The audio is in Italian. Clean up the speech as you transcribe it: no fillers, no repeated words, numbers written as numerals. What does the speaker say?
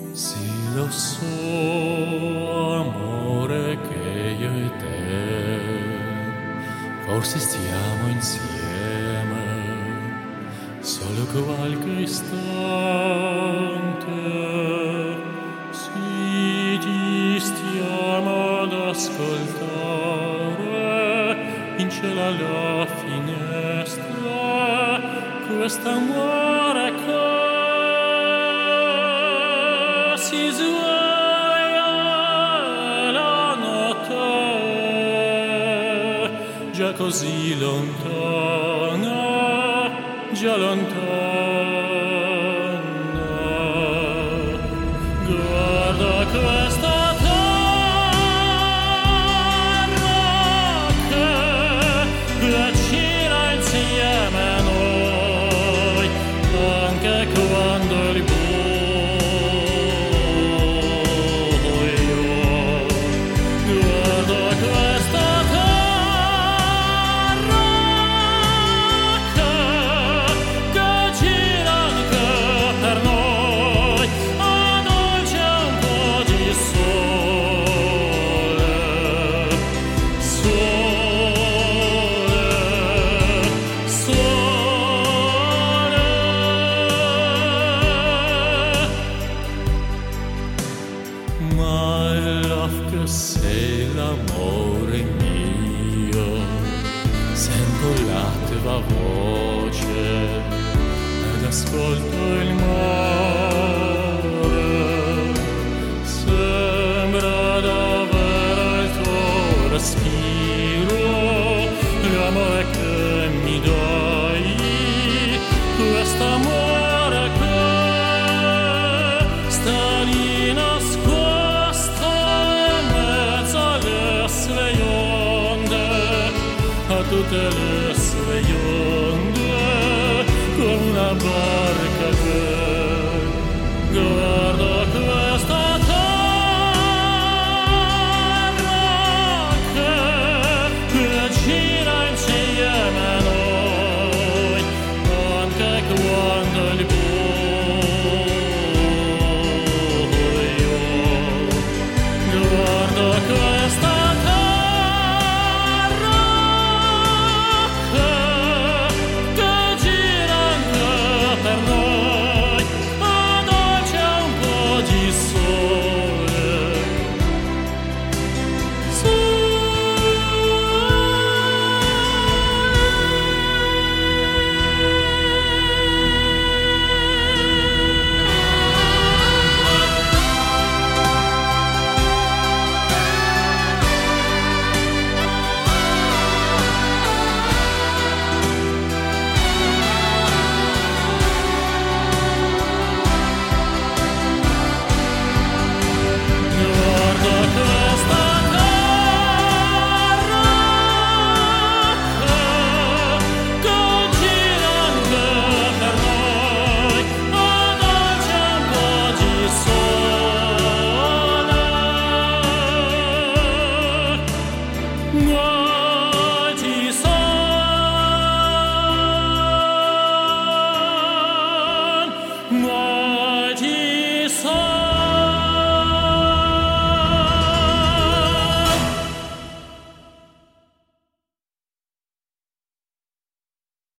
Sì, lo so, amore, che io e te forse stiamo insieme solo qualche istante. Sì, ti stiamo ad ascoltare in cielo alla finestra quest'amore che si sveglia la notte, già così lontana, già lontana. Guarda questa terra che gira insieme a noi, anche quando il My love, che sei l'amore mio, sento la tua voce ed ascolto il mare. Sembra davvero il tuo respiro, l'amore che mi dai, quest'amore che sta lì nascosto in mezzo alle sue onde, a tutte le sue onde, come una barca che